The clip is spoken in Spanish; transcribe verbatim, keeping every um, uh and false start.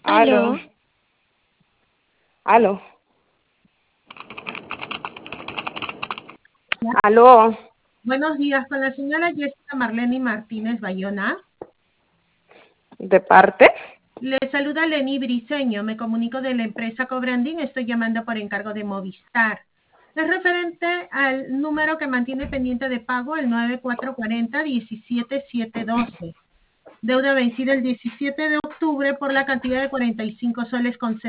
Aló, Aló, aló, aló, buenos días con la señora Jessica Marlene Martínez Bayona. ¿de parte? Le saluda Leni Briceño, me comunico de la empresa Cobranding, estoy llamando por encargo de Movistar. Es referente al número que mantiene pendiente de pago, el nueve cuatro cuatro cero, uno siete siete uno dos. Deuda vencida el diecisiete de octubre por la cantidad de cuarenta y cinco soles con